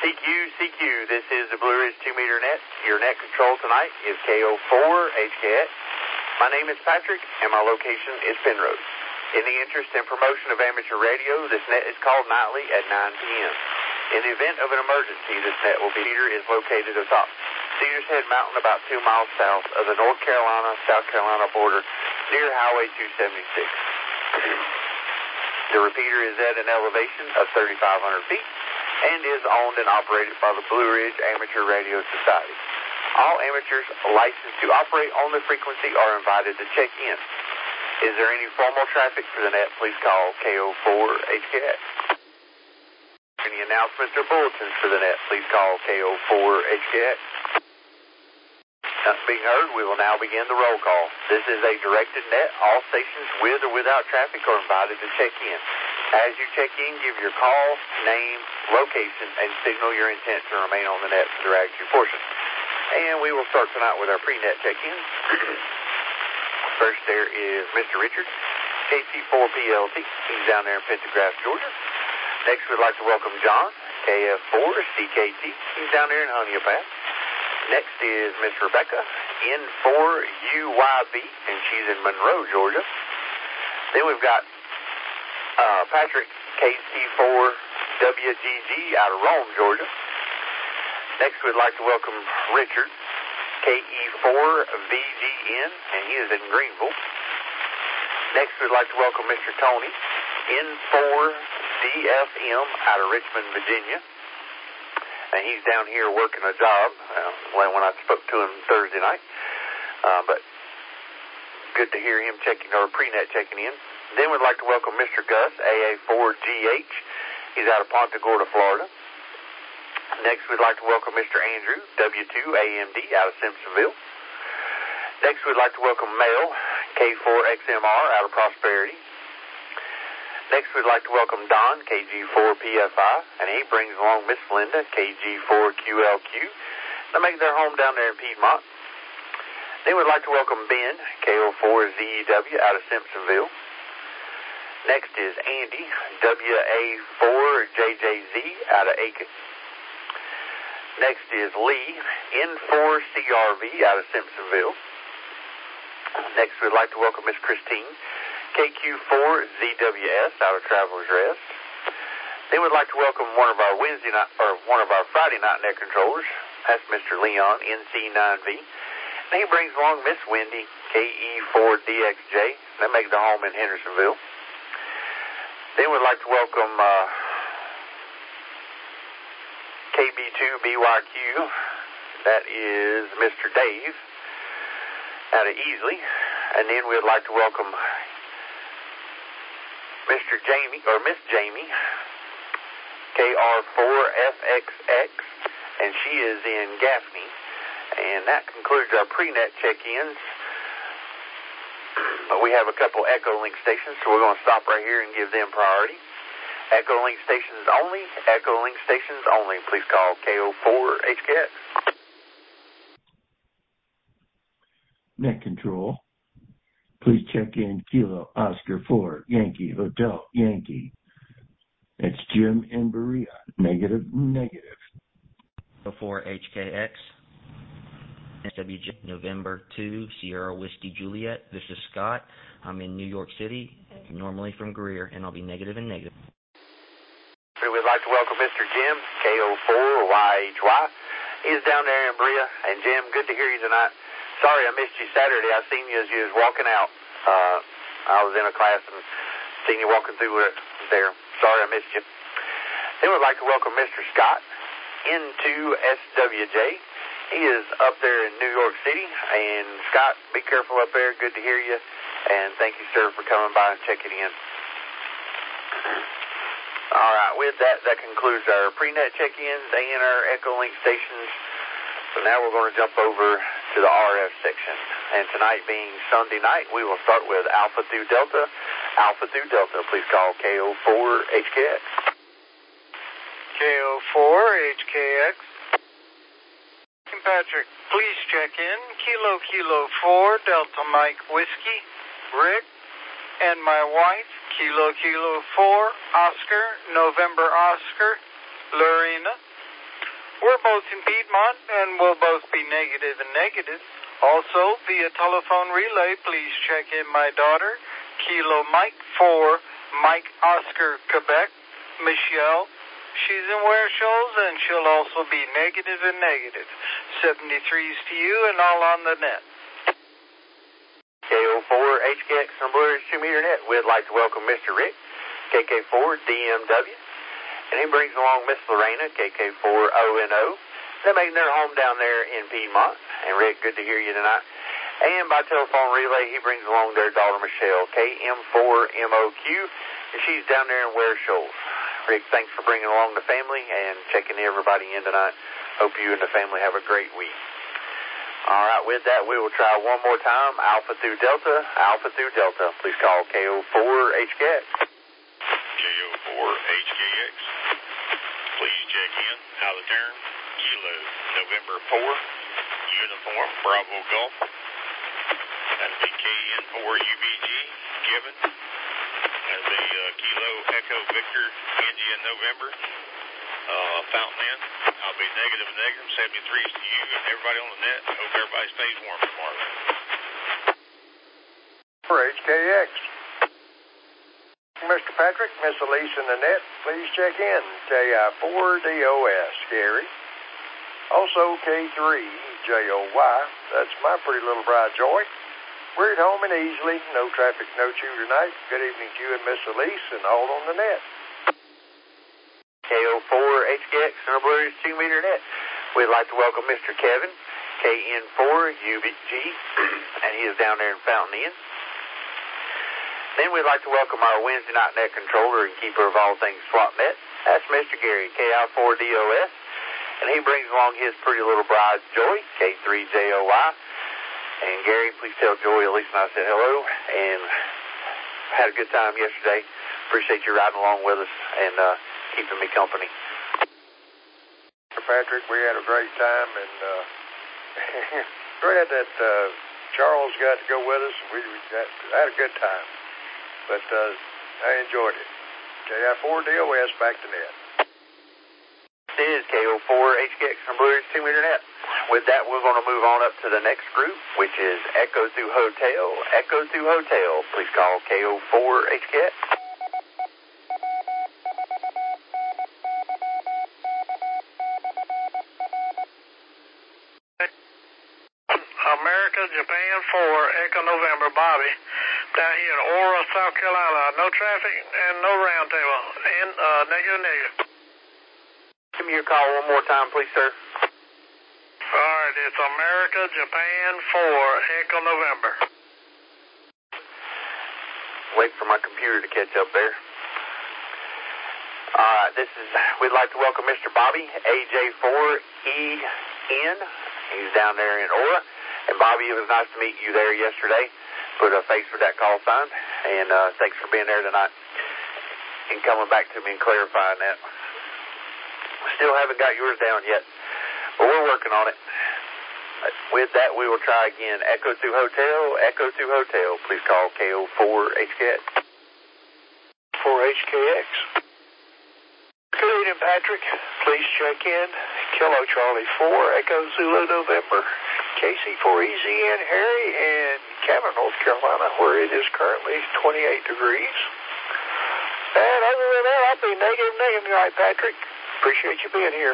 CQ, this is the Blue Ridge 2-meter net. Your net control tonight is KO4HKX. My name is Patrick, and my location is Penrose. In the interest and promotion of amateur radio, this net is called nightly at 9 p.m. In the event of an emergency, this net will be is located atop Cedars Head Mountain, about 2 miles south of the North Carolina-South Carolina border, near Highway 276. The repeater is at an elevation of 3,500 feet and is owned and operated by the Blue Ridge Amateur Radio Society. All amateurs licensed to operate on the frequency are invited to check in. Is there any formal traffic for the net? Please call KO4HKX. Any announcements or bulletins for the net? Please call KO4HKX. Nothing being heard, we will now begin the roll call. This is a directed net. All stations with or without traffic are invited to check in. As you check in, give your call, name, location, and signal your intent to remain on the net for the Rag 2 portion. And we will start tonight with our pre-net check-ins. First there is Mr. Richard, KC4PLT. He's down there in Pentagraph, Georgia. Next we'd like to welcome John, KF4CKT. He's down there in Honeypath. Next is Miss Rebecca, N4UYB, and she's in Monroe, Georgia. Then we've got Patrick, KC4WGG, out of Rome, Georgia. Next, we'd like to welcome Richard, KE4VGN, and he is in Greenville. Next, we'd like to welcome Mr. Tony, N4DFM, out of Richmond, Virginia. And he's down here working a job when I spoke to him Thursday night. But good to hear him pre-net checking in. Then we'd like to welcome Mr. Gus, AA4GH. He's out of Punta Gorda, Florida. Next, we'd like to welcome Mr. Andrew, W2AMD, out of Simpsonville. Next, we'd like to welcome Mel, K4XMR, out of Prosperity. Next, we'd like to welcome Don, KG4PFI, and he brings along Miss Linda, KG4QLQ. They make their home down there in Piedmont. Then we'd like to welcome Ben, KO4ZEW, out of Simpsonville. Next is Andy, WA4JJZ, out of Aiken. Next is Lee, N4CRV, out of Simpsonville. Next, we'd like to welcome Miss Christine, KQ4ZWS, out of Traveler's Rest. Then we'd like to welcome one of our Friday night net controllers. That's Mr. Leon, NC9V. And he brings along Miss Wendy, KE4DXJ. They make the home in Hendersonville. Then we'd like to welcome KB2BYQ. That is Mr. Dave out of Easley. And then we'd like to welcome Mr. Jamie, or Miss Jamie, KR4FXX, and she is in Gaffney. And that concludes our pre-net check-ins. We have a couple Echolink stations, so we're going to stop right here and give them priority. Echolink stations only. Echolink stations only. Please call KO4HKX. Net control. Please check in Kilo Oscar 4 Yankee Hotel Yankee. It's Jim in Berea. Negative. KO4HKX. SWJ, November 2, Sierra Whiskey Juliet. This is Scott. I'm in New York City, normally from Greer, and I'll be negative and negative. We'd like to welcome Mr. Jim, KO4YHY. He's down there in Berea. And Jim, good to hear you tonight. Sorry I missed you Saturday. I seen you as you was walking out. I was in a class and seen you walking through there. Sorry I missed you. Then we'd like to welcome Mr. Scott into SWJ. He is up there in New York City. And Scott, be careful up there. Good to hear you. And thank you, sir, for coming by and checking in. All right, with that concludes our pre-net check-ins and our Echolink stations. So now we're going to jump over to the RF section. And tonight being Sunday night, we will start with Alpha through Delta. Alpha through Delta, please call KO4HKX. KO4HKX. Patrick, please check in. Kilo 4, Delta Mike Whiskey, Rick, and my wife, Kilo 4, Oscar, November Oscar, Lorena. We're both in Piedmont, and we'll both be negative and negative. Also, via telephone relay, please check in my daughter, Kilo Mike 4, Mike Oscar, Quebec, Michelle. She's in Ware Shoals, and she'll also be negative and negative. 73s to you and all on the net. KO4 HKX on Blue Ridge 2-meter net. We'd like to welcome Mr. Rick, KK4 DMW. And he brings along Miss Lorena, KK4 ONO. They're making their home down there in Piedmont. And Rick, good to hear you tonight. And by telephone relay, he brings along their daughter Michelle, KM4MOQ. And she's down there in Ware Shoals. Rick, thanks for bringing along the family and checking everybody in tonight. Hope you and the family have a great week. All right, with that, we will try one more time. Alpha through Delta, Alpha through Delta. Please call KO4 HKX. KO4 HKX. Please check in. Out of turn, Kilo, November 4, Uniform, Bravo Golf. That'll be KN4 UBG, Gibbon. That'll be Kilo Echo Victor, India, November. Fountain Inn. I'll be negative, 73s to you and everybody on the net. Hope everybody stays warm tomorrow. For HKX. Mr. Patrick, Miss Elise in the net, please check in. KI4DOS, Gary. Also K3JOY. That's my pretty little bride, Joy. We're at home and easily. No traffic, no chew tonight. Good evening to you and Miss Elise and all on the net. KO4 HKX on our Blue Ridge 2-meter net. We'd like to welcome Mr. Kevin, KN4 UBG, and he is down there in Fountain Inn. Then we'd like to welcome our Wednesday night net controller and keeper of all things SwapNet. That's Mr. Gary, KI4DOS, and he brings along his pretty little bride, Joy, K3JOY. And Gary, please tell Joy, Elise and I said hello, and had a good time yesterday. Appreciate you riding along with us and keeping me company. Mr. Patrick, we had a great time, and glad that Charles got to go with us, and we had a good time. But I enjoyed it. KI4DOS, back to net. This is KO4 HKX on Blue Ridge 2-meter net. With that, we're going to move on up to the next group, which is Echo Through Hotel. Echo Through Hotel. Please call KO4 HKX. America, Japan 4, Echo November, Bobby. Down here in Aura, South Carolina. No traffic and no roundtable. And negative. Give me your call one more time, please, sir. All right, it's America, Japan 4, Echo November. Wait for my computer to catch up there. All right, we'd like to welcome Mr. Bobby, AJ4EN. He's down there in Aura. And Bobby, it was nice to meet you there yesterday. Put a face with that call sign. And thanks for being there tonight and coming back to me and clarifying that. Still haven't got yours down yet, but we're working on it. With that, we will try again. Echo Through Hotel, Echo Through Hotel. Please call KO4 HKX. 4HKX. Good evening, Patrick. Please check in. Kilo Charlie 4, Echo Zulu November. KC4EZN, Harry, and Cameron, North Carolina, where it is currently 28 degrees. And other than that, I'll be negative tonight, Patrick. Appreciate you being here.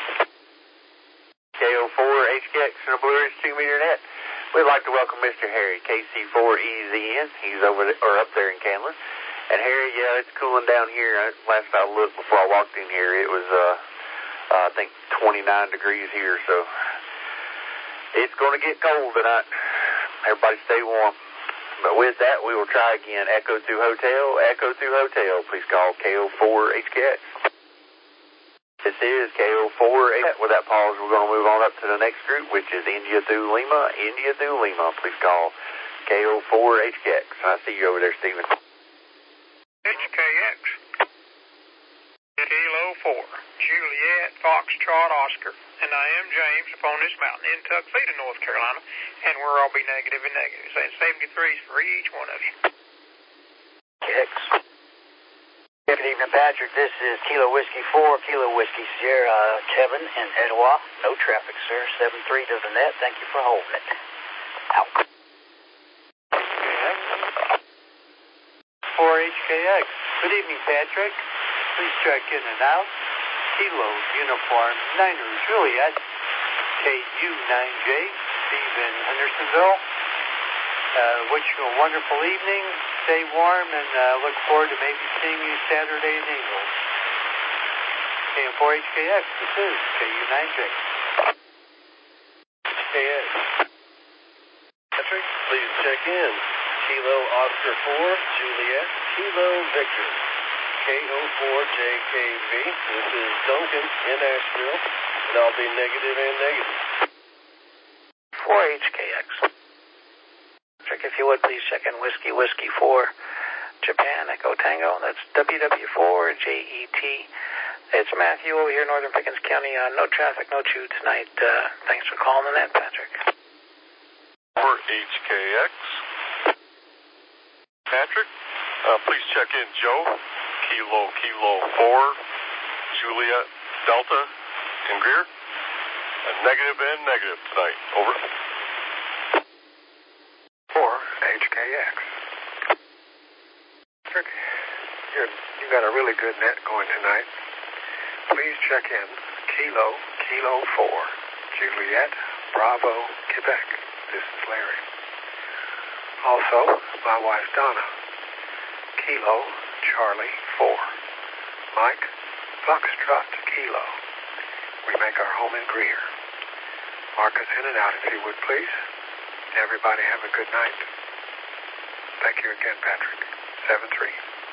KO4 HKX on a Blue Ridge 2-meter net. We'd like to welcome Mr. Harry, KC4EZN. He's up there in Candler. And Harry, yeah, it's cooling down here. Last I looked before I walked in here, it was, I think, 29 degrees here. So it's going to get cold tonight. Everybody stay warm. But with that, we will try again. Echo Through Hotel, Echo Through Hotel. Please call KO4 HKX. This is KO4. With that pause, we're going to move on up to the next group, which is India Through Lima. India Through Lima. Please call KO4 HKX. I see you over there, Stephen. HKX. Kilo 4, Juliet, Foxtrot, Oscar. And I am James upon this mountain in Tuxedo, North Carolina. And we'll all be negative and negative. Saying 73s for each one of you. X. Good evening, Patrick. This is Kilo Whiskey 4, Kilo Whiskey Sierra, Kevin in Etowah. No traffic, sir. 7-3 to the net. Thank you for holding it. Out. 4HKX. Good evening, Patrick. Please check in and out. Kilo Uniform Niner Juliet, KU9J, Steve in Hendersonville. Wish you a wonderful evening. Stay warm and look forward to maybe seeing you Saturday in Ingles. And 4HKX, this is KU9J. KX. Patrick, please check in. Kilo Oscar 4, Juliet, Kilo Victor. KO4JKV. This is Duncan in Asheville, and I'll be negative and negative. 4HKX. Patrick, if you would, please check in Whiskey 4, Japan, Echo Tango. That's WW4JET. It's Matthew over here in Northern Pickens County. No traffic, no chew tonight. Thanks for calling in that, Patrick. 4HKX. Patrick, please check in Joe, Kilo 4, Juliet, Delta, and Greer. Negative and negative tonight. Over. 4HKX. Patrick, you got a really good net going tonight. Please check in Kilo 4, Juliet, Bravo, Quebec. This is Larry. Also, my wife Donna, Kilo Charlie 4, Mike, Foxtrot Kilo. We make our home in Greer. Mark us in and out if you would, please. Everybody have a good night. Thank you again, Patrick. 7-3.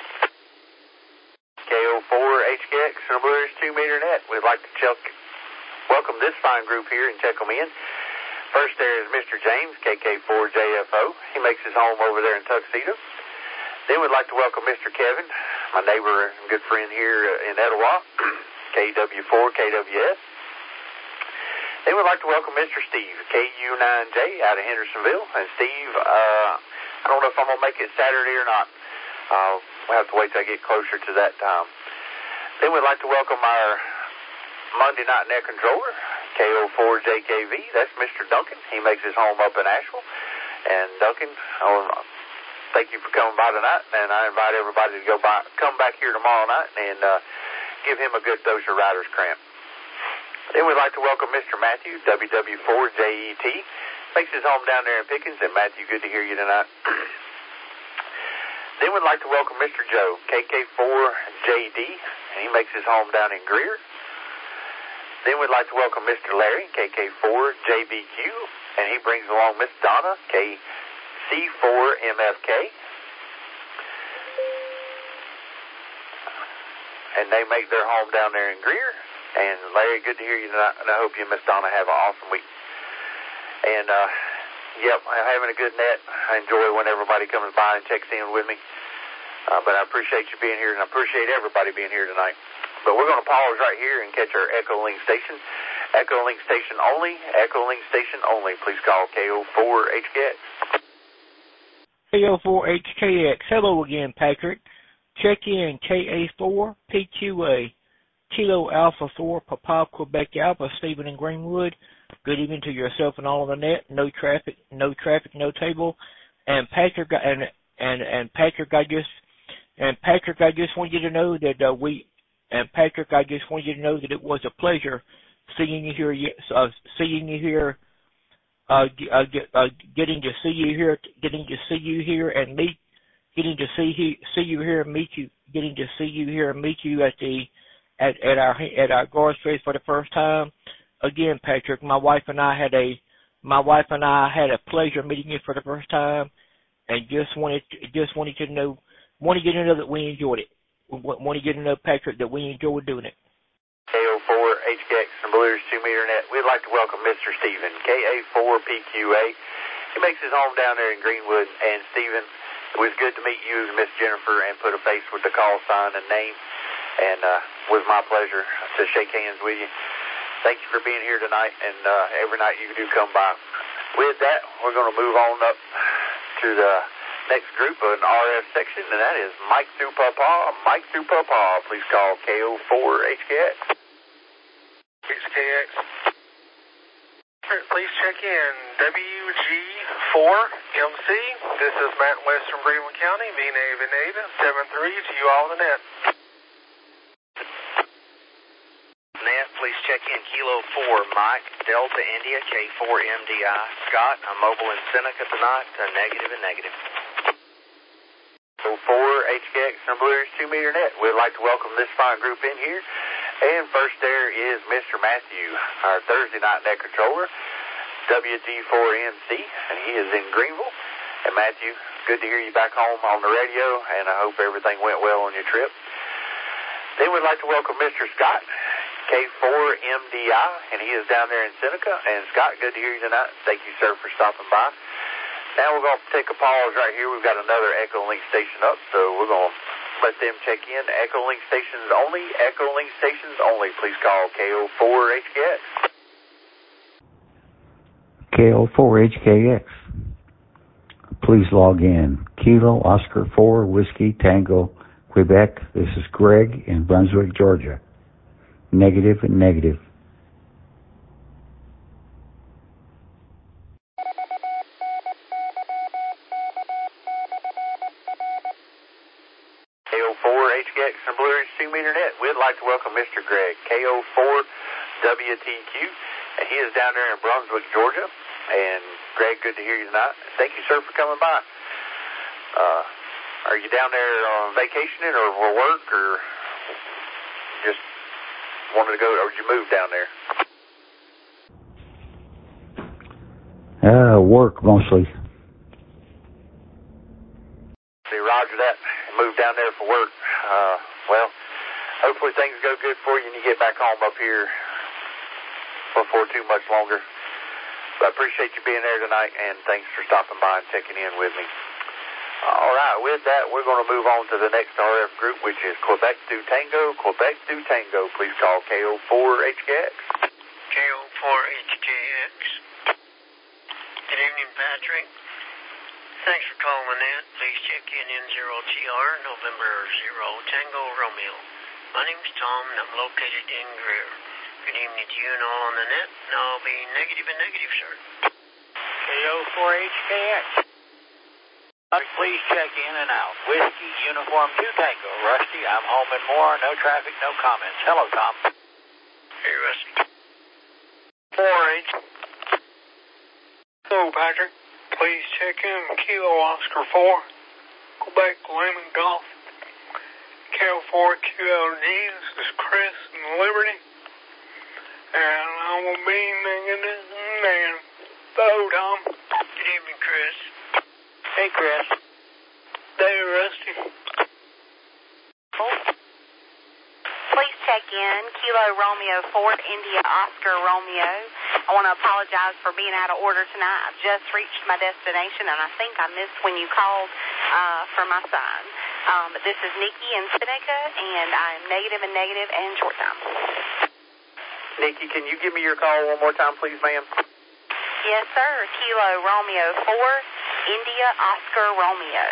KO4HKX and Blue Ridge 2-meter net. We'd like to welcome this fine group here and check them in. First there is Mr. James, KK4JFO. He makes his home over there in Tuxedo. Then we'd like to welcome Mr. Kevin, my neighbor and good friend here in Etowah, KW4KWS. Then we'd like to welcome Mr. Steve, KU9J out of Hendersonville. And Steve, I don't know if I'm going to make it Saturday or not. We'll have to wait till I get closer to that time. Then we'd like to welcome our Monday night net controller, KO4JKV. That's Mr. Duncan. He makes his home up in Asheville. And Duncan, thank you for coming by tonight. And I invite everybody to come back here tomorrow night and give him a good dose of Rider's Cramp. Then we'd like to welcome Mr. Matthew, WW4JET. Makes his home down there in Pickens. And Matthew, good to hear you tonight. Then we'd like to welcome Mr. Joe, KK4JD. And he makes his home down in Greer. Then we'd like to welcome Mr. Larry, KK4JBQ. And he brings along Miss Donna, KC4MFK. And they make their home down there in Greer. And Larry, good to hear you tonight, and I hope you and Miss Donna have an awesome week. And, I'm having a good net. I enjoy when everybody comes by and checks in with me. But I appreciate you being here, and I appreciate everybody being here tonight. But we're going to pause right here and catch our Echolink station. Echolink station only. Echolink station only. Please call KO4HKX. KO4HKX. Hello again, Patrick. Check in KA4PQA. Kilo Alpha 4, Papa, Quebec Alpha, Stephen in Greenwood. Good evening to yourself and all on the net. No traffic, no table. And Patrick, Patrick, I just want you to know that I just want you to know that it was a pleasure seeing you here, getting to see you here and meet you at our Gorge Trace for the first time. Again, Patrick, my wife and I had a pleasure meeting you for the first time, and just wanted you to know that we enjoyed it. Want you to know, Patrick, that we enjoyed doing it. KO4HKX and Blue Ridge 2-meter net. We'd like to welcome Mr. Stephen, KA4PQA. He makes his home down there in Greenwood. And Stephen, it was good to meet you and Miss Jennifer and put a face with the call sign and name. And it was my pleasure to shake hands with you. Thank you for being here tonight, and every night you do come by. With that, we're going to move on up to the next group of an RF section, and that is Mike through Pawpaw. Mike through Pawpaw, please call KO4HKX. HKX. Please check in WG4MC. This is Matt West from Greenwood County, VNAVA 73 to you all on the net. Net, please check in Kilo 4 Mike, Delta India, K4MDI. Scott, I'm mobile in Seneca tonight, negative and negative. So 4 HKX from Blue Ridge 2 meter net. We'd like to welcome this fine group in here. And first there is Mr. Matthew, our Thursday night net controller, WG4MC, and he is in Greenville. And Matthew, good to hear you back home on the radio, and I hope everything went well on your trip. Then we'd like to welcome Mr. Scott, K4MDI, and he is down there in Seneca. And Scott, good to hear you tonight. Thank you, sir, for stopping by. Now we're going to take a pause right here. We've got another Echo Link station up, so we're going to let them check in. Echo Link stations only. Echo Link stations only. Please call KO4HKX. KO4HKX. Please log in. Kilo Oscar 4 Whiskey Tango Quebec. This is Greg in Brunswick, Georgia. Negative and negative. KO4HKX from Blue Ridge 2 meter net. We'd like to welcome Mr. Greg, KO4WTQ, and he is down there in Brunswick, Georgia. And Greg, good to hear you tonight. Thank you, sir, for coming by. Are you down there on vacationing or for work, or just wanted to go, or did you move down there? Work mostly. Roger that. Moved down there for work. Well, hopefully things go good for you and you get back home up here before too much longer. But I appreciate you being there tonight, and thanks for stopping by and checking in with me. All right, with that, we're going to move on to the next RF group, which is Quebec du Tango. Quebec du Tango, please call KO4HKX. KO4HKX. Good evening, Patrick. Thanks for calling in. Please check in N0TR, November 0, Tango Romeo. My name's Tom, and I'm located in Greer. Good evening to you and all on the net, and I'll be negative and negative, sir. KO4HKX. Please check in and out. Whiskey, Uniform 2 Tango. Rusty, I'm home and more. No traffic, no comments. Hello, Tom. Hey, Rusty. 4H. Hello, Patrick. Please check in Kilo Oscar 4, Quebec Lemon Golf, KO4QLG. This is Chris in Liberty, and I will be negative and negative. Hello, Tom. Good evening, Chris. Hey, Chris. Hey, Rusty. Please check in Kilo Romeo 4 India Oscar Romeo. I want to apologize for being out of order tonight. I've just reached my destination, and I think I missed when you called for my sign. But this is Nikki in Seneca, and I'm negative and negative and short time. Nikki, can you give me your call one more time, please, ma'am? Yes, sir. Kilo Romeo 4 India Oscar Romeo.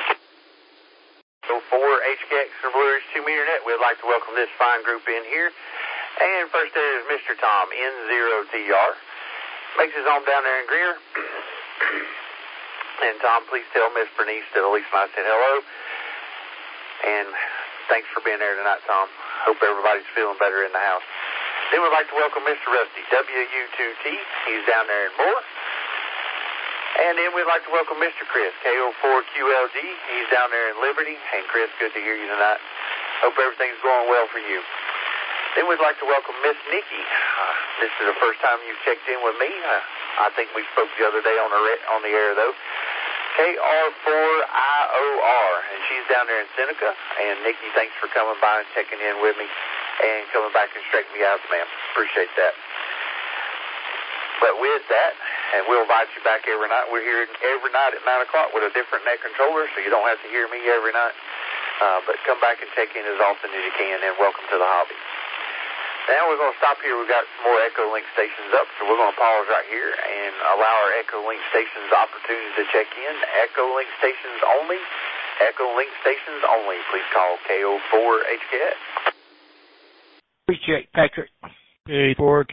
So 4HKX from Blue Ridge 2 meter net. We'd like to welcome this fine group in here. And first there is Mr. Tom, N0TR. Makes his home down there in Greer. And Tom, please tell Miss Bernice that Elise and I said hello. And thanks for being there tonight, Tom. Hope everybody's feeling better in the house. Then we'd like to welcome Mr. Rusty, WU2T. He's down there in Moore. And then we'd like to welcome Mr. Chris, KO4QLG. He's down there in Liberty. And Chris, good to hear you tonight. Hope everything's going well for you. Then we'd like to welcome Miss Nikki. This is the first time you've checked in with me. I think we spoke the other day on the air, though. KR4IOR, and she's down there in Seneca. And Nikki, thanks for coming by and checking in with me and coming back and straightening me out, ma'am. Appreciate that. But with that, and we'll invite you back every night. We're here every night at 9 o'clock with a different net controller, so you don't have to hear me every night. But come back and check in as often as you can, and welcome to the hobby. Now we're going to stop here. We've got some more Echo Link stations up, so we're going to pause right here and allow our Echo Link stations opportunity to check in. Echo Link stations only. Echo Link stations only. Please call KO4HKX. Appreciate Patrick. K4K,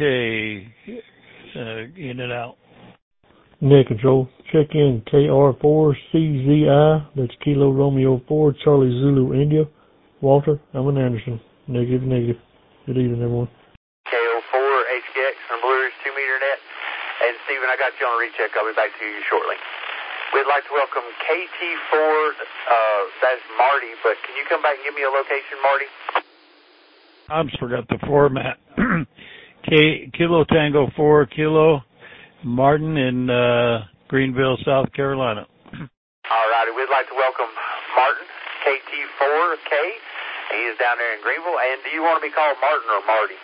in and out. Net control. Check in KR4CZI. That's Kilo Romeo 4 Charlie Zulu India. Walter, I'm an Anderson. Negative, negative. Good evening, everyone. KO4HKX from Blue Ridge 2-meter net. And Stephen, I got you on a recheck. I'll be back to you shortly. We'd like to welcome KT4. That's Marty, but can you come back and give me a location, Marty? I just forgot the format. Kilo Tango 4 Kilo Martin in Greenville, South Carolina. All righty. We'd like to welcome Martin, KT4K. He is down there in Greenville. And do you want to be called Martin or Marty?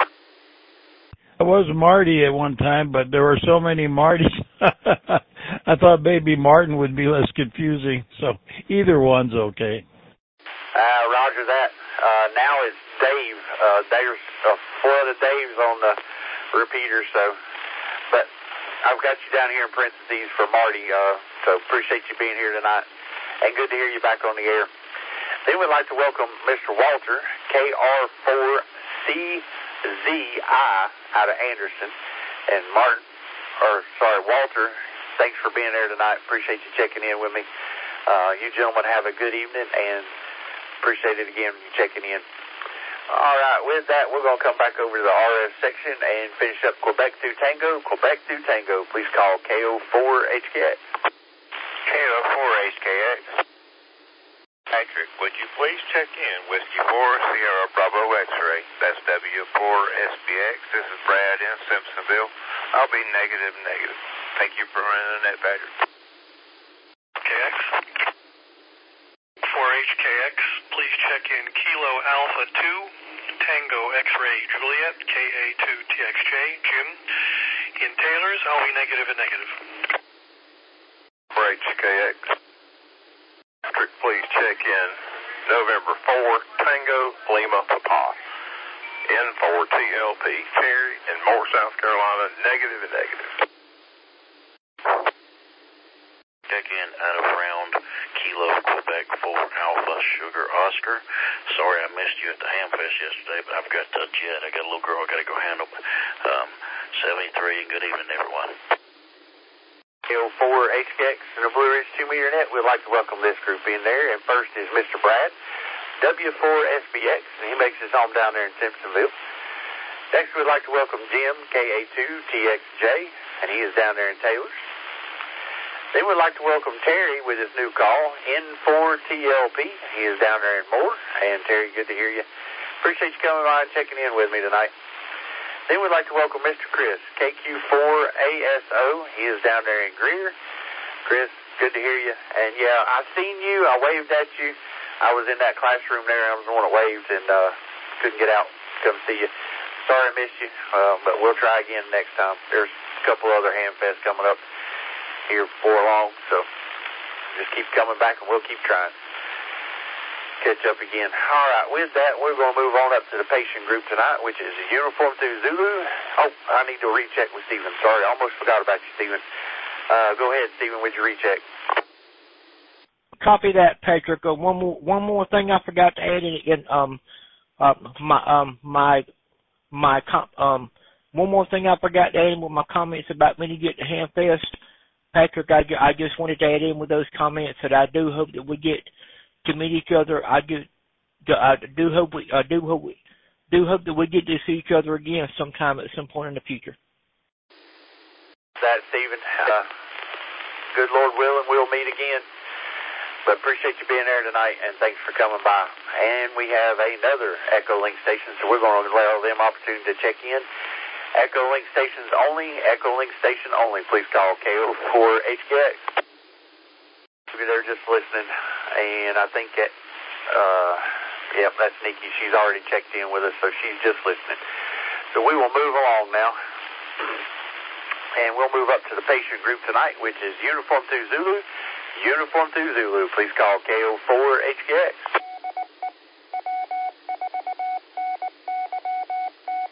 I was Marty at one time, but there were so many Martys. I thought maybe Martin would be less confusing. So either one's okay. Roger that. Now it's Dave. There's a flood of Daves on the repeater, but I've got you down here in parentheses for Marty, so appreciate you being here tonight, and good to hear you back on the air. Then we'd like to welcome Mr. Walter, KR4CZI, out of Anderson, and Walter, thanks for being there tonight. Appreciate you checking in with me. You gentlemen have a good evening, and appreciate it again for you checking in. All right, with that, we're going to come back over to the RF section and finish up Quebec through Tango. Quebec through Tango. Please call KO4HKX. KO4HKX. Patrick, would you please check in Whiskey 4 Sierra Bravo X-ray? That's W4SBX. This is Brad in Simpsonville. I'll be negative. Thank you for running the net, Patrick. KX. 4HKX, please check in Kilo Alpha 2, Tango X-ray Juliet, KA2TXJ, Jim. In Taylor's, I'll be negative. 4HKX. Patrick, please check in November 4, Tango Lima Papa. N4TLP, Cherry in Moore, South Carolina, negative. Check in out of round Kilo Quebec 4 Alpha Sugar Oscar. Sorry I missed you at the Hamfest yesterday, but I've got a jet. I got a little girl I got to go handle. 73, good evening, everyone. KO4HKX and the Blue Ridge 2-meter net. We'd like to welcome this group in there. And first is Mr. Brad, W4SBX, and he makes his home down there in Simpsonville. Next, we'd like to welcome Jim, KA2TXJ, and he is down there in Taylor's. Then we'd like to welcome Terry with his new call, N4TLP. He is down there in Moore. And Terry, good to hear you. Appreciate you coming by and checking in with me tonight. Then we'd like to welcome Mr. Chris, KQ4ASO. He is down there in Greer. Chris, good to hear you. And yeah, I seen you. I waved at you. I was in that classroom there. I was the one that waved and couldn't get out to come see you. Sorry I missed you, but we'll try again next time. There's a couple other Hamfests coming up here before long, so just keep coming back and we'll keep trying. Catch up again. All right, with that, we're going to move on up to the patient group tonight, which is Uniform through Zulu. Oh, I need to recheck with Stephen. Sorry, I almost forgot about you, Stephen. Go ahead, Stephen, with your recheck. Copy that, Patrick. One more thing I forgot to add in one more thing I forgot to add in with my comments about when you get to Hamfest. Patrick, I just wanted to add in with those comments that I do hope that we get to meet each other. I do hope that we get to see each other again sometime at some point in the future. That, Stephen. Good Lord willing, we'll meet again. But appreciate you being there tonight, and thanks for coming by. And we have another Echo Link station, so we're going to allow them opportunity to check in. Echo Link stations only. Echo Link station only. Please call KO4HKX. They're just listening, and I think that, yep, that's Nikki. She's already checked in with us, so she's just listening. So we will move along now, and we'll move up to the patient group tonight, which is Uniform through Zulu. Uniform through Zulu. Please call KO4HKX.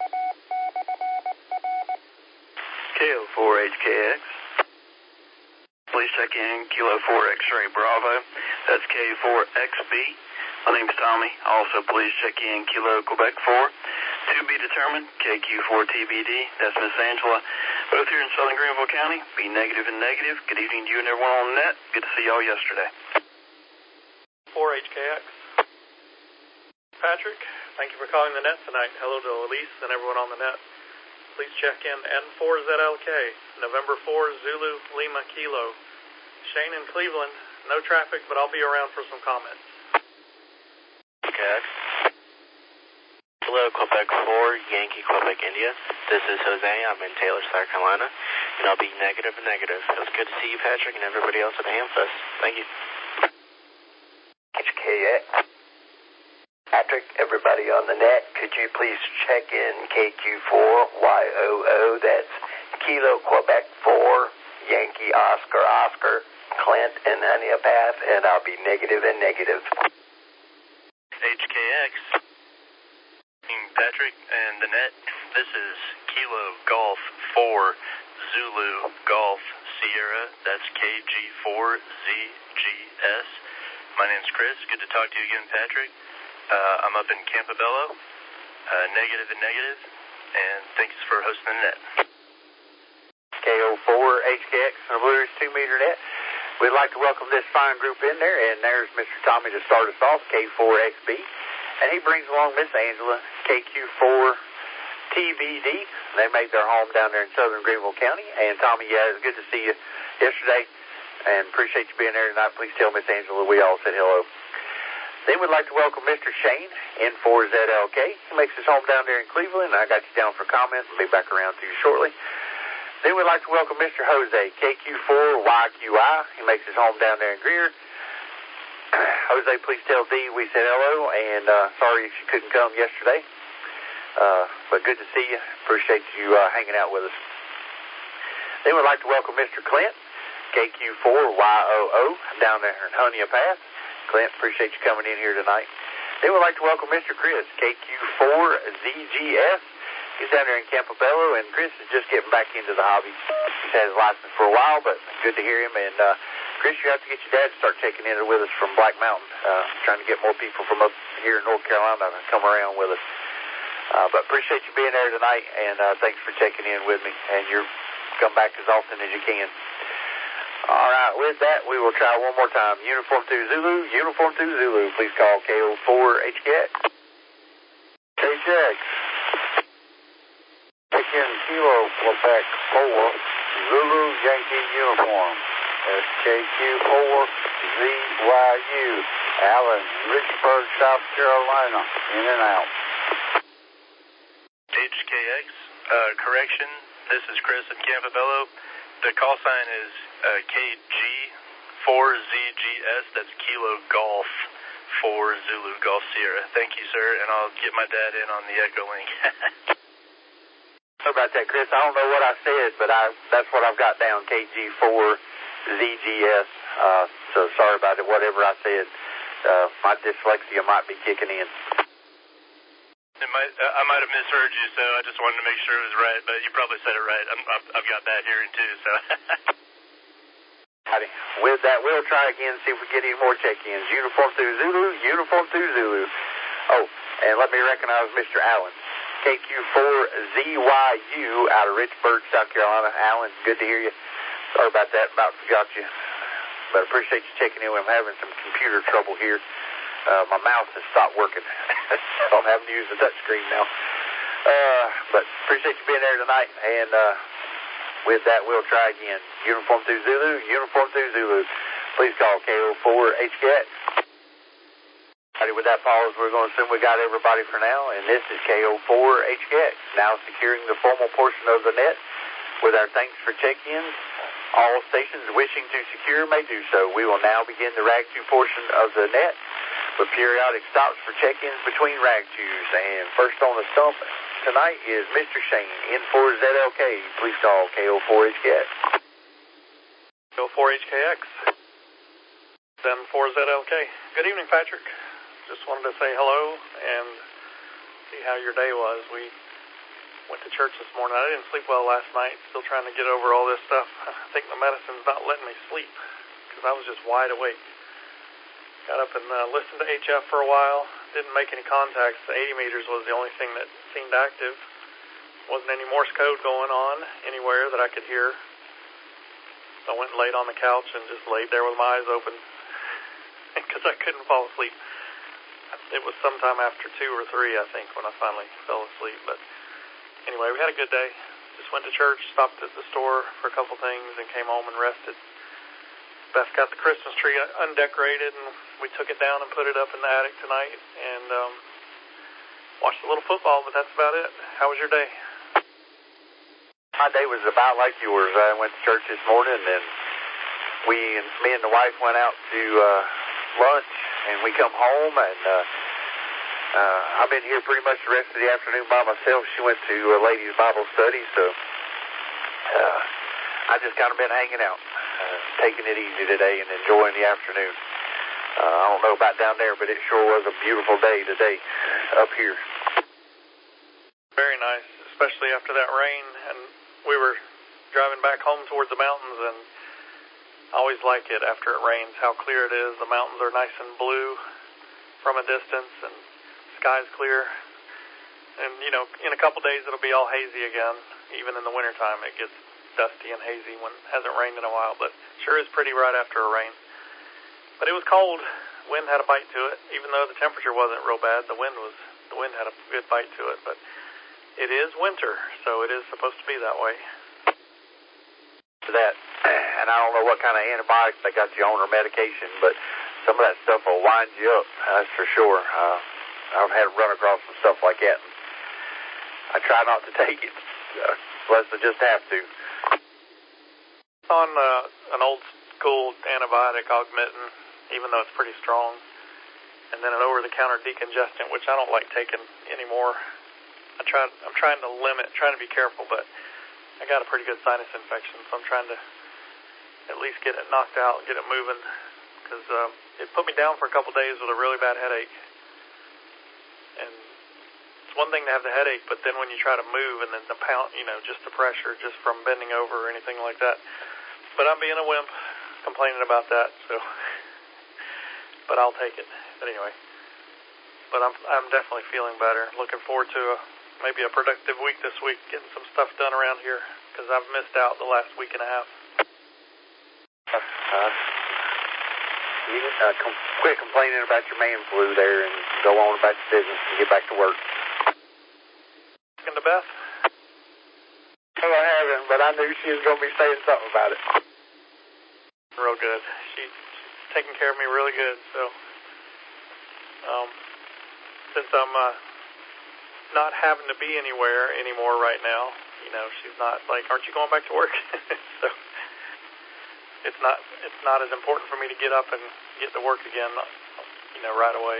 K4HKX. Please check in Kilo 4 X-Ray Bravo. That's K4XB. My name's Tommy. Also, please check in Kilo Quebec 4. To be determined, KQ4TBD. That's Miss Angela. Both here in Southern Greenville County. Be negative and negative. Good evening to you and everyone on the net. Good to see y'all yesterday. 4HKX. Patrick, thank you for calling the net tonight. Hello to Elise and everyone on the net. Please check in N4ZLK, November 4, Zulu, Lima, Kilo. Shane in Cleveland. No traffic, but I'll be around for some comments. Okay. Hello, Quebec 4, Yankee, Quebec, India. This is Jose. I'm in Taylor, South Carolina, and I'll be negative and negative. It was good to see you, Patrick, and everybody else at the Hamfest. Thank you. HKX. Patrick, everybody on the net, could you please check in KQ4YOO, that's Kilo Quebec 4, Yankee Oscar Oscar, Clint and Honeypath, and I'll be negative and negative. HKX. Patrick and the net, this is Kilo Golf 4, Zulu Golf Sierra, that's KG4ZGS. My name's Chris. Good to talk to you again, Patrick. I'm up in Campobello, negative and negative, and thanks for hosting the net. KO4HKX on the Blue Ridge 2-meter net. We'd like to welcome this fine group in there, and there's Mr. Tommy to start us off, K4XB, and he brings along Miss Angela, KQ4TBD. They made their home down there in Southern Greenville County, and Tommy, yeah, it was good to see you yesterday, and appreciate you being there tonight. Please tell Miss Angela we all said hello. Then we'd like to welcome Mr. Shane, N4ZLK. He makes his home down there in Cleveland. I got you down for comments. I'll be back around to you shortly. Then we'd like to welcome Mr. Jose, KQ4YQI. He makes his home down there in Greer. Jose, please tell Dee we said hello, and sorry if you couldn't come yesterday. But good to see you. Appreciate you hanging out with us. Then we'd like to welcome Mr. Clint, KQ4YOO, down there in Honeypath. Clint, appreciate you coming in here tonight. Then we'd like to welcome Mr. Chris, KQ4ZGS. He's down there in Campobello, and Chris is just getting back into the hobby. He's had his license for a while, but good to hear him. And Chris, you have to get your dad to start checking in with us from Black Mountain. Trying to get more people from up here in North Carolina to come around with us. But appreciate you being there tonight, and thanks for checking in with me. And you'll come back as often as you can. All right, with that, we will try one more time. Uniform 2 Zulu, Uniform 2 Zulu. Please call KO4HKX. KJX. Check in Kilo Quebec 4, Zulu Yankee Uniform. That's KQ4ZYU. Allen, Richburg, South Carolina. In and out. HKX. Correction, this is Chris in Campobello. The call sign is KG4ZGS, that's Kilo Golf 4 Zulu Golf Sierra. Thank you, sir, and I'll get my dad in on the Echo link. Sorry about that, Chris. I don't know what I said, but that's what I've got down, KG4ZGS. So sorry about it, whatever I said. My dyslexia might be kicking in. I might have misheard you, so I just wanted to make sure it was right, but you probably said it right. I've got that hearing too, so. With that, we'll try again, see if we get any more check-ins. Uniform 2 Zulu, Uniform 2 Zulu. Oh, and let me recognize Mr. Allen, KQ4ZYU out of Richburg, South Carolina. Allen, good to hear you. Sorry about that, about forgot you. But appreciate you checking in. I'm having some computer trouble here. My mouse has stopped working, so I'm having to use the touch screen now. But appreciate you being there tonight, and with that, we'll try again. Uniform 2 Zulu, Uniform 2 Zulu. Please call KO4HKX. With that pause, we're going to assume we got everybody for now, and this is KO4HKX, now securing the formal portion of the net with our thanks for check-ins. All stations wishing to secure may do so. We will now begin the RAG 2 portion of the net with periodic stops for check-ins between RAG 2s. And first on the stump tonight is Mr. Shane, N4ZLK. Please call KO4HKX. KO4HKX. N4ZLK. Good evening, Patrick. Just wanted to say hello and see how your day was. We went to church this morning. I didn't sleep well last night. Still trying to get over all this stuff. I think the medicine's not letting me sleep because I was just wide awake. Got up and listened to HF for a while. Didn't make any contacts. The 80 meters was the only thing that seemed active. Wasn't any Morse code going on anywhere that I could hear. I went and laid on the couch and just laid there with my eyes open because I couldn't fall asleep. It was sometime after 2 or 3, I think, when I finally fell asleep. But anyway, we had a good day. Just went to church, stopped at the store for a couple things, and came home and rested. Beth got the Christmas tree undecorated, and we took it down and put it up in the attic tonight, and watched a little football, but that's about it. How was your day? My day was about like yours. I went to church this morning, and me and the wife went out to lunch, and we come home, and I've been here pretty much the rest of the afternoon by myself. She went to a ladies' Bible study, so I just kind of been hanging out, taking it easy today and enjoying the afternoon. I don't know about down there, but it sure was a beautiful day today up here. Very nice, especially after that rain, and we were driving back home towards the mountains, and I always like it after it rains, how clear it is. The mountains are nice and blue from a distance, and the sky's clear. And, you know, in a couple days it'll be all hazy again. Even in the wintertime it gets dusty and hazy when it hasn't rained in a while, but sure is pretty right after a rain. But it was cold. Wind had a bite to it, even though the temperature wasn't real bad. The wind had a good bite to it, but it is winter, so it is supposed to be that way. That, and I don't know what kind of antibiotics they got you on or medication, but some of that stuff will wind you up, that's for sure. I've had run across some stuff like that, and I try not to take it unless I just have to. On an old school antibiotic, Augmentin, even though it's pretty strong, and then an over-the-counter decongestant, which I don't like taking anymore. I'm trying to be careful, but I got a pretty good sinus infection, so I'm trying to at least get it knocked out and get it moving, because it put me down for a couple days with a really bad headache. And it's one thing to have the headache, but then when you try to move and then the pound, just the pressure just from bending over or anything like that. But I'm being a wimp complaining about that, so but I'll take it. But anyway, but I'm definitely feeling better. Looking forward to maybe a productive week this week, getting some stuff done around here, because I've missed out the last week and a half. You quit complaining about your man flu there and go on about your business and get back to work. Talking to Beth? No, I haven't, but I knew she was going to be saying something about it. Real good. She's taking care of me really good, so since I'm not having to be anywhere anymore right now, she's not like, aren't you going back to work? So it's not as important for me to get up and get to work again, right away.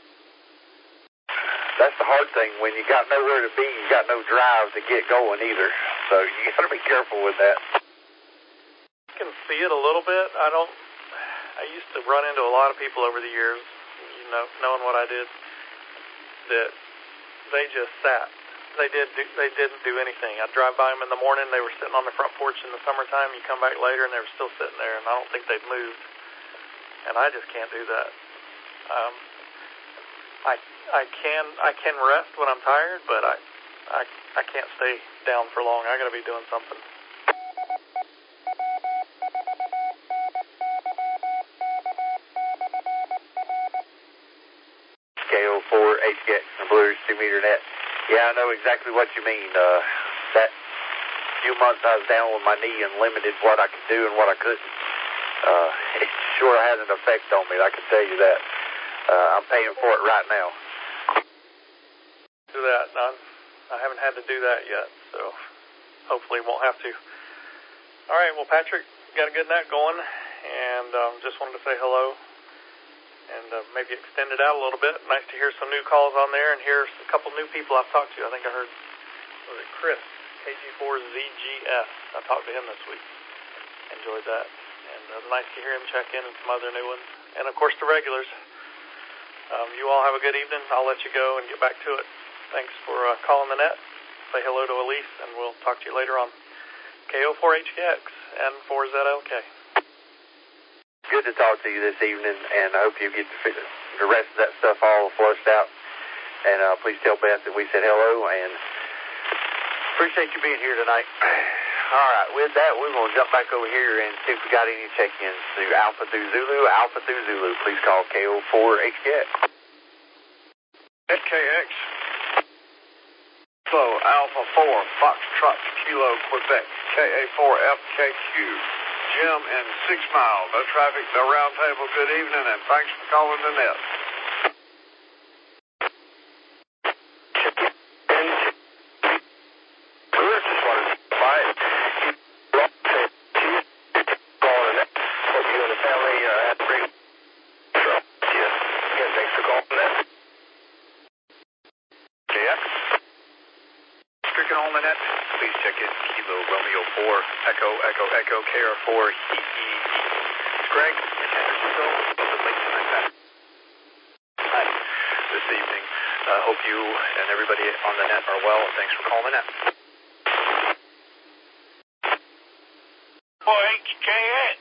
That's the hard thing. When you got nowhere to be, you got no drive to get going either. So you got to be careful with that. I can see it a little bit. I used to run into a lot of people over the years, knowing what I did, that they just sat. They didn't do anything. I'd drive by them in the morning. They were sitting on the front porch in the summertime. You come back later, and they were still sitting there, and I don't think they'd moved. And I just can't do that. I can rest when I'm tired, but I can't stay down for long. I got to be doing something. KO4 HGX and Blue Ridge 2-meter net. Yeah, I know exactly what you mean. That few months I was down with my knee and limited what I could do and what I couldn't. It sure had an effect on me, I can tell you that. I'm paying for it right now. Do that. I haven't had to do that yet, so hopefully won't have to. All right, well, Patrick, got a good night going, and just wanted to say hello and maybe extend it out a little bit. Nice to hear some new calls on there and hear a couple new people I've talked to. I think I heard, was it Chris, KG4ZGS. I talked to him this week. Enjoyed that. And it was nice to hear him check in and some other new ones. And, of course, the regulars. You all have a good evening. I'll let you go and get back to it. Thanks for calling the net. Say hello to Elise, and we'll talk to you later on. KO4HKX and 4ZLK. Good to talk to you this evening, and I hope you get the rest of that stuff all flushed out. And please tell Beth that we said hello, and appreciate you being here tonight. All right, with that, we're going to jump back over here and see if we got any check-ins through Alpha through Zulu. Alpha through Zulu, please call KO4HKX. HKX. So, Alpha 4, Foxtrot Kilo, Quebec, KA4FKQ. Jim in 6 Mile. No traffic, no round table. Good evening, and thanks for calling the net. Echo KR4 EE. Greg, this evening. Hope you and everybody on the net are well, and thanks for calling the net. HKX.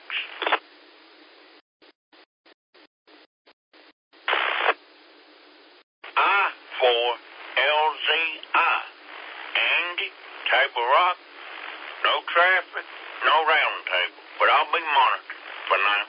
I4LZI. Andy, Table Rock. No traffic, no round table, but I'll be monitored for now.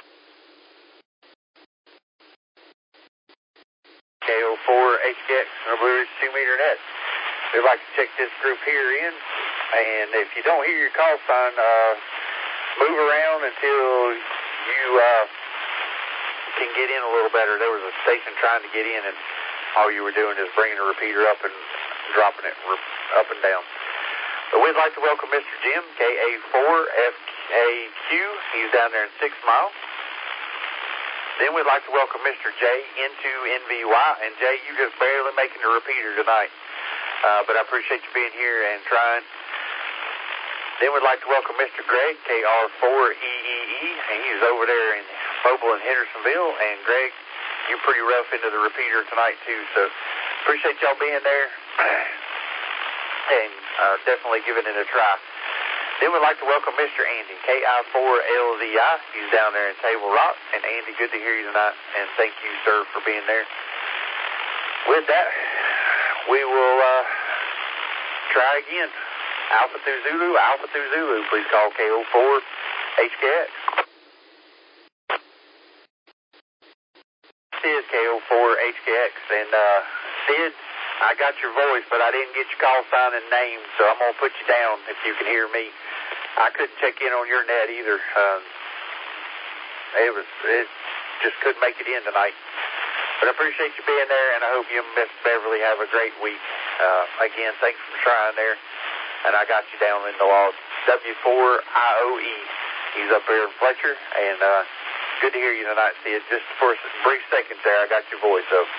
KO4HKX, Blue Ridge 2-meter net. We'd like to check this group here in, and if you don't hear your call sign, move around until you can get in a little better. There was a station trying to get in, and all you were doing is bringing a repeater up and dropping it up and down. But we'd like to welcome Mr. Jim, KA4FAQ. He's down there in 6 Mile. Then we'd like to welcome Mr. J into NVY. And Jay, you just barely making the repeater tonight. But I appreciate you being here and trying. Then we'd like to welcome Mr. Greg, KR4EEE. And he's over there in Mobile and Hendersonville. And Greg, you're pretty rough into the repeater tonight too. So appreciate y'all being there. And definitely giving it a try. Then we'd like to welcome Mr. Andy, KI4LZI. He's down there in Table Rock. And Andy, good to hear you tonight, and thank you, sir, for being there. With that, we will try again. Alpha through Zulu, please call KO4HKX. Sid, KO4HKX, and Sid, I got your voice, but I didn't get your call sign and name, so I'm going to put you down if you can hear me. I couldn't check in on your net either. It just couldn't make it in tonight. But I appreciate you being there, and I hope you and Miss Beverly have a great week. Again, thanks for trying there. And I got you down in the log. W4IOE. He's up here in Fletcher, and good to hear you tonight, Sid. Just for a brief second there, I got your voice up.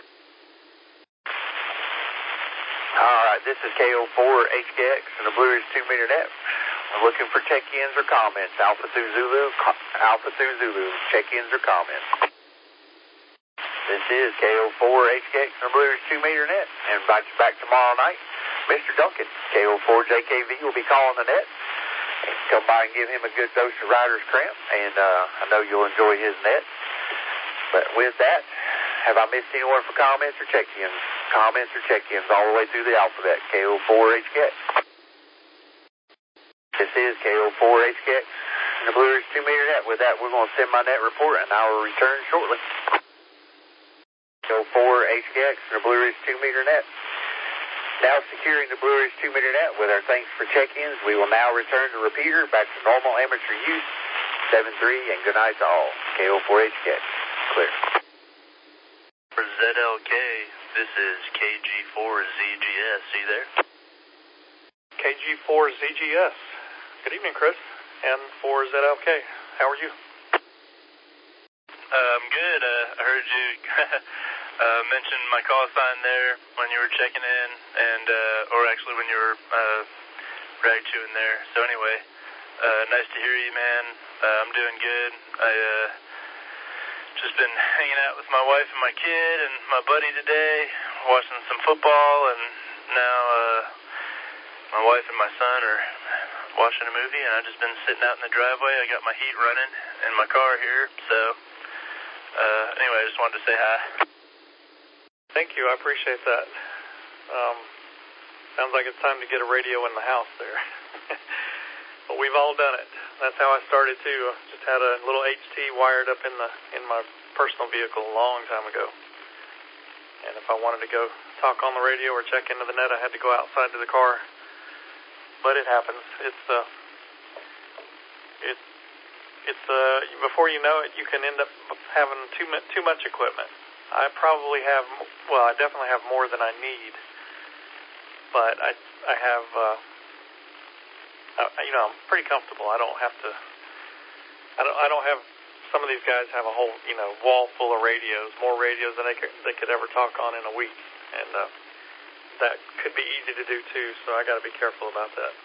All right, this is KO4HKX and the Blue Ridge 2-meter net. We're looking for check-ins or comments. Alpha through Zulu, check-ins or comments. This is KO4HKX and the Blue Ridge 2-meter net. And invite you back tomorrow night. Mr. Duncan, KO4JKV, will be calling the net. And come by and give him a good dose of Rider's Cramp. And I know you'll enjoy his net. But with that, have I missed anyone for comments or check-ins? Comments or check-ins all the way through the alphabet. KO4HKX. This is KO4HKX and the Blue Ridge 2-meter net. With that, we're going to send my net report, and I will return shortly. KO4HKX and the Blue Ridge 2-meter net. Now securing the Blue Ridge 2-meter net with our thanks for check-ins. We will now return the repeater back to normal amateur use. 7-3, and good night to all. KO4HKX. Clear. For ZLK, this is KG4ZGS. See you there? KG4ZGS. Good evening, Chris. And for ZLK, how are you? I'm good. I heard you mention my call sign there when you were checking in, and or actually when you were rag chewing there. So anyway, nice to hear you, man. I'm doing good. I just been hanging out with my wife and my kid and my buddy today, watching some football, and now my wife and my son are watching a movie, and I've just been sitting out in the driveway. I got my heat running in my car here, so anyway, I just wanted to say hi. Thank you. I appreciate that. Sounds like it's time to get a radio in the house there. But we've all done it. That's how I started too. I just had a little HT wired up in my personal vehicle a long time ago. And if I wanted to go talk on the radio or check into the net, I had to go outside to the car. But it happens. It's before you know it, you can end up having too much equipment. I definitely have more than I need. But I have, I'm pretty comfortable. I don't have to. I don't have. Some of these guys have a whole, wall full of radios, more radios than they could ever talk on in a week, and that could be easy to do too. So I got to be careful about that.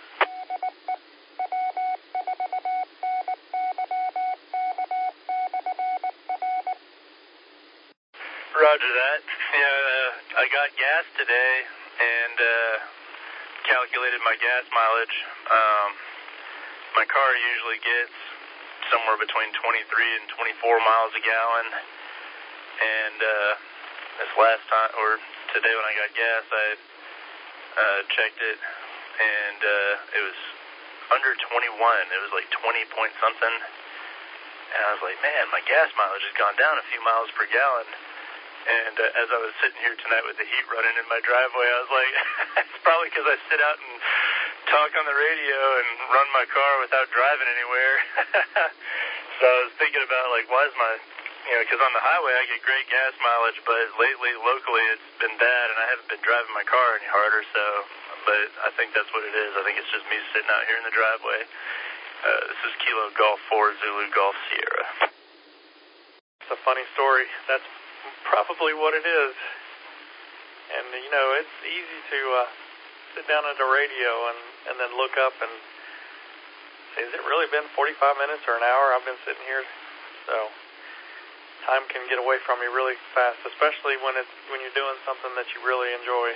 Roger that. Yeah, I got gas today and calculated my gas mileage. My car usually gets somewhere between 23 and 24 miles a gallon, and this last time, or today when I got gas, I checked it, and it was under 21. It was like 20 point something, and I was like, man, my gas mileage has gone down a few miles per gallon. And as I was sitting here tonight with the heat running in my driveway, I was like, it's probably because I sit out and talk on the radio and run my car without driving anywhere. So I was thinking about, like, why is my, because on the highway I get great gas mileage, but lately, locally, it's been bad, and I haven't been driving my car any harder, so, but I think that's what it is. I think it's just me sitting out here in the driveway. This is Kilo Golf 4 Zulu Golf Sierra. It's a funny story. That's probably what it is. And, it's easy to sit down at a radio and then look up and say, has it really been 45 minutes or an hour I've been sitting here? So time can get away from you really fast, especially when you're doing something that you really enjoy.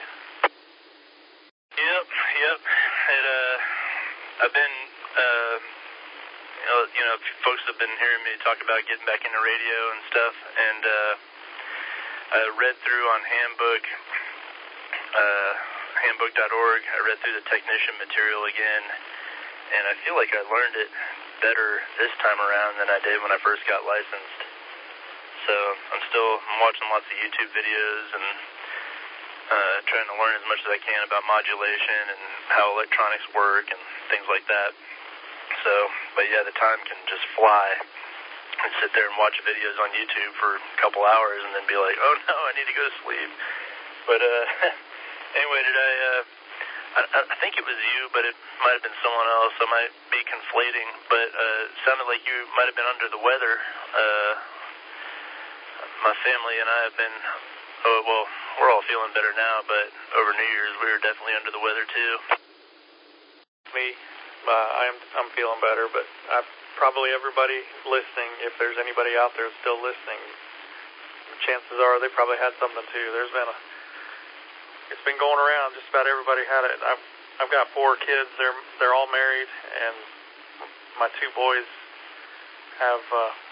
Yep. I've been, folks have been hearing me talk about getting back into radio and stuff, and I read through on handbook.org. I read through the technician material again, and I feel like I learned it better this time around than I did when I first got licensed. So I'm watching lots of YouTube videos and trying to learn as much as I can about modulation and how electronics work and things like that. So, but yeah, the time can just fly. And sit there and watch videos on YouTube for a couple hours and then be like, oh no, I need to go to sleep. But anyway, I think it was you, but it might have been someone else. I might be conflating, but it sounded like you might have been under the weather. My family and I have been, we're all feeling better now, but over New Year's we were definitely under the weather too. I'm feeling better, but probably everybody listening, if there's anybody out there still listening, chances are they probably had something too. It's been going around. Just about everybody had it. I've got 4 kids. They're all married, and my 2 boys have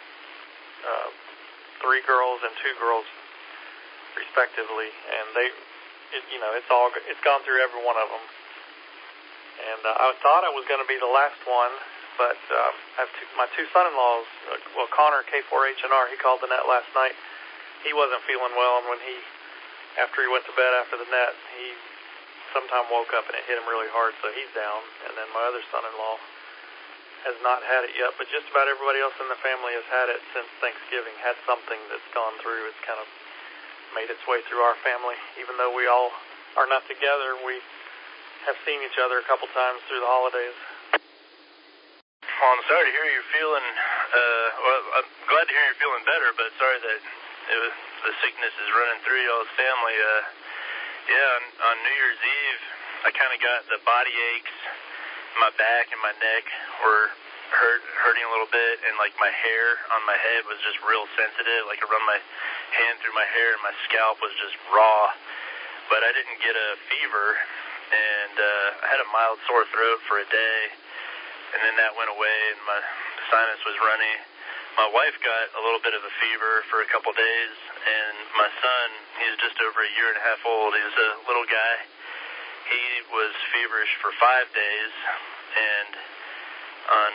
3 girls and 2 girls respectively, and it's gone through every one of them. And I thought I was going to be the last one, but I have my 2 son-in-laws. Connor, K4H&R, he called the net last night. He wasn't feeling well, and after he went to bed after the net, he sometime woke up and it hit him really hard, so he's down. And then my other son-in-law has not had it yet, but just about everybody else in the family has had it since Thanksgiving, had something that's gone through. It's kind of made its way through our family. Even though we all are not together, we have seen each other a couple times through the holidays. Well, I'm sorry to hear you're feeling, I'm glad to hear you're feeling better, but sorry that the sickness is running through y'all's family. On New Year's Eve, I kind of got the body aches. My back and my neck were hurting a little bit, and like my hair on my head was just real sensitive. Like I run my hand through my hair, and my scalp was just raw. But I didn't get a fever, and I had a mild sore throat for a day, and then that went away, and my sinus was runny. My wife got a little bit of a fever for a couple days, and my son, he's just over a year and a half old. He's a little guy. He was feverish for 5 days, and on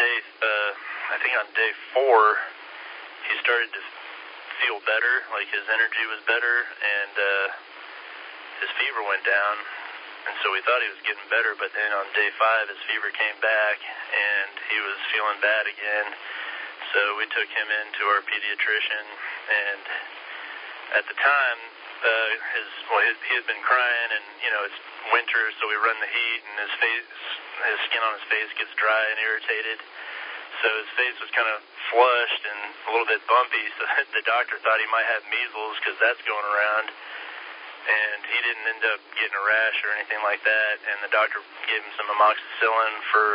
day 4, he started to feel better, like his energy was better, and his fever went down, and so we thought he was getting better, but then on day 5, his fever came back, and he was feeling bad again. So we took him into our pediatrician, and at the time, he had been crying, and it's winter, so we run the heat, and his skin on his face gets dry and irritated. So his face was kind of flushed and a little bit bumpy, so the doctor thought he might have measles because that's going around. And he didn't end up getting a rash or anything like that, and the doctor gave him some amoxicillin for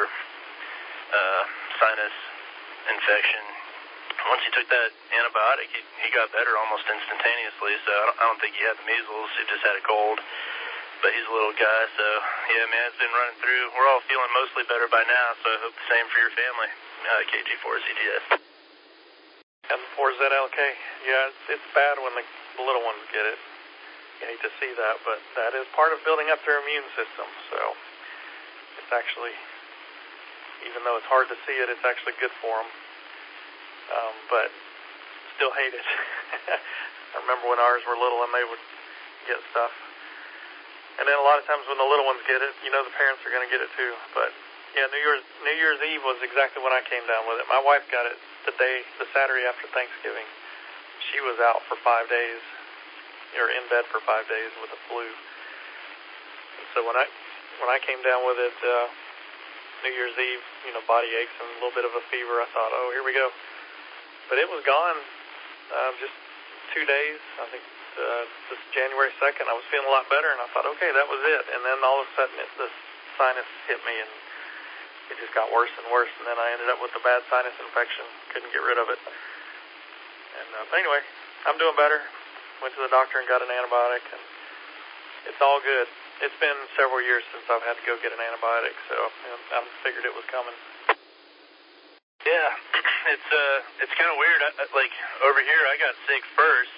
sinus infection. Once he took that antibiotic, he got better almost instantaneously, so I don't think he had the measles, he just had a cold. But he's a little guy, so yeah, man, it's been running through. We're all feeling mostly better by now, so I hope the same for your family. KG4ZDS. And 4ZLK, yeah, it's bad when the little ones get it. You hate to see that, but that is part of building up their immune system, so it's actually, even though it's hard to see it, it's actually good for them. But still hate it. I remember when ours were little and they would get stuff. And then a lot of times when the little ones get it, the parents are going to get it too. But yeah, New Year's Eve was exactly when I came down with it. My wife got it the Saturday after Thanksgiving. She was out for 5 days, or in bed for 5 days with the flu. And so when I came down with it, New Year's Eve, body aches and a little bit of a fever, I thought, oh, here we go. But it was gone just 2 days. I think this January 2nd, I was feeling a lot better, and I thought, okay, that was it. And then all of a sudden, the sinus hit me, and it just got worse and worse. And then I ended up with a bad sinus infection. Couldn't get rid of it. And but anyway, I'm doing better. Went to the doctor and got an antibiotic, and it's all good. It's been several years since I've had to go get an antibiotic, so I figured it was coming. Yeah, it's kind of weird. Like over here, I got sick first,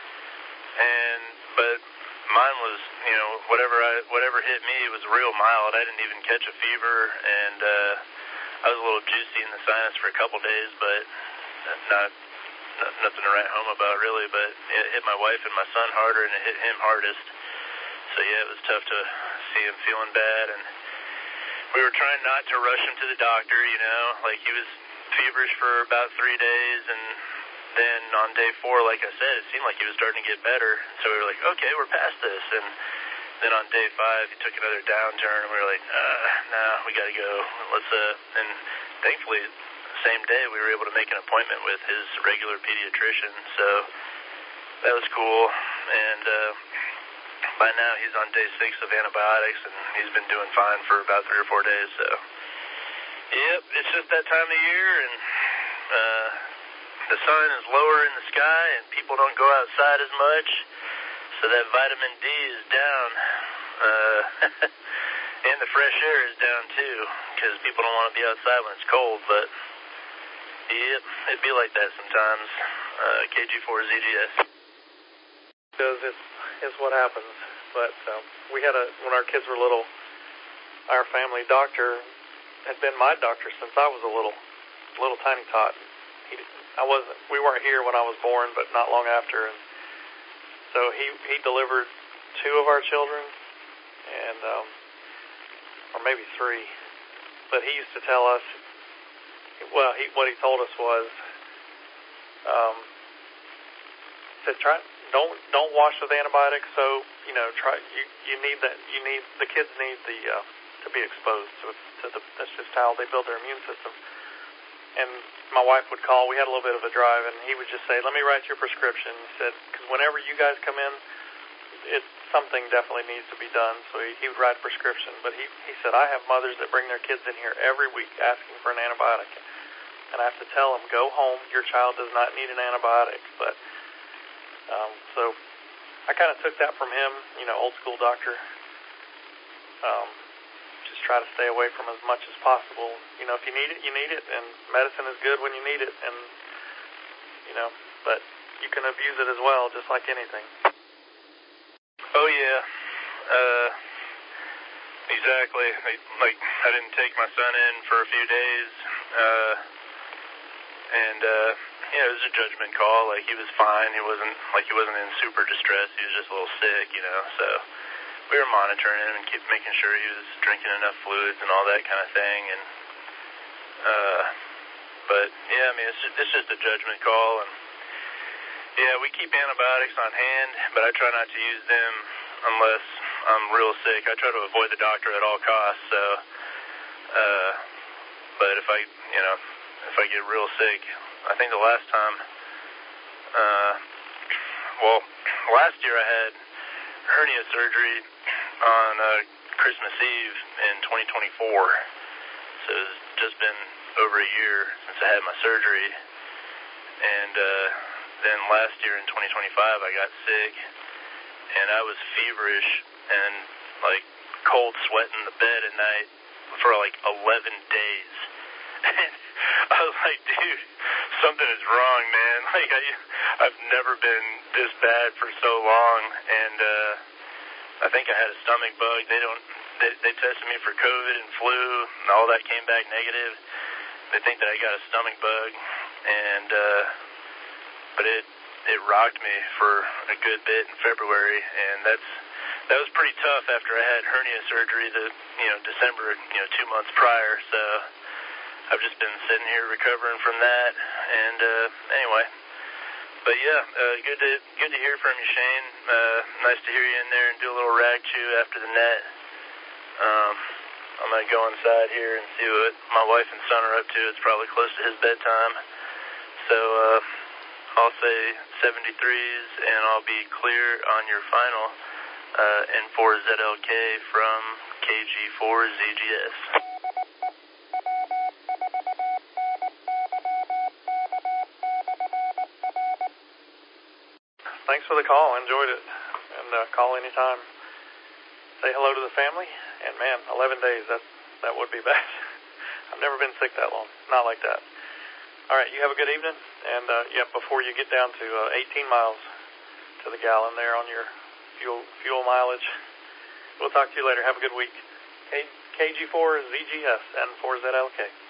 but mine was, whatever hit me was real mild. I didn't even catch a fever, and I was a little juicy in the sinus for a couple days, but nothing to write home about really. But it hit my wife and my son harder, and it hit him hardest. So yeah, it was tough to see him feeling bad, and we were trying not to rush him to the doctor. Like he was feverish for about 3 days, and then on day 4, like I said, it seemed like he was starting to get better. So we were like, okay, we're past this. And then on day 5, he took another downturn, and we were like, no, we got to go. And thankfully, the same day, we were able to make an appointment with his regular pediatrician. So that was cool. And by now, he's on day 6 of antibiotics, and he's been doing fine for about 3 or 4 days. So, yep, it's just that time of year, and the sun is lower in the sky, and people don't go outside as much, so that vitamin D is down, and the fresh air is down too, because people don't want to be outside when it's cold. But yep, it'd be like that sometimes. KG4ZGS. Because it's what happens. But we had when our kids were little, our family doctor had been my doctor since I was a little tiny tot. We weren't here when I was born, but not long after, and so he delivered 2 of our children, and or maybe 3. But he used to tell us, what he told us was, said don't wash with antibiotics. So the kids need to be exposed to that's just how they build their immune system. And my wife would call. We had a little bit of a drive, and he would just say, let me write your prescription. He said, because whenever you guys come in, something definitely needs to be done. So he would write a prescription. But he said, I have mothers that bring their kids in here every week asking for an antibiotic. And I have to tell them, go home. Your child does not need an antibiotic. But so I kind of took that from him, old school doctor. just try to stay away from as much as possible. You know, if you need it, you need it, and medicine is good when you need it, and, you know, but you can abuse it as well, just like anything. Oh, yeah. Exactly. Like, I didn't take my son in for a few days, and yeah, it was a judgment call. Like, he was fine. He wasn't in super distress. He was just a little sick, you know, so we were monitoring him and keep making sure he was drinking enough fluids and all that kind of thing, and but yeah, I mean, it's just a judgment call, and yeah, we keep antibiotics on hand, but I try not to use them unless I'm real sick. I try to avoid the doctor at all costs, so but if I get real sick, I think the last time last year I had hernia surgery on Christmas Eve in 2024, so it's just been over a year since I had my surgery, and then last year in 2025 I got sick, and I was feverish and like cold sweating the bed at night for like 11 days. And I was like, dude, something is wrong, man. Like, I've never been this bad for so long, and I think I had a stomach bug. They tested me for COVID and flu, and all that came back negative. They think that I got a stomach bug, and but it rocked me for a good bit in February, and that was pretty tough after I had hernia surgery December 2 months prior. So I've just been sitting here recovering from that, and anyway. But yeah, good to hear from you, Shane. Nice to hear you in there and do a little rag chew after the net. I'm gonna go inside here and see what my wife and son are up to. It's probably close to his bedtime, so I'll say 73s, and I'll be clear on your final N4ZLK from KG4ZGS. Thanks for the call. I enjoyed it. And call anytime. Say hello to the family. And man, 11 days, that would be bad. I've never been sick that long. Not like that. All right, you have a good evening. And before you get down to 18 miles to the gallon there on your fuel mileage, we'll talk to you later. Have a good week. KG4ZGS and 4ZLK.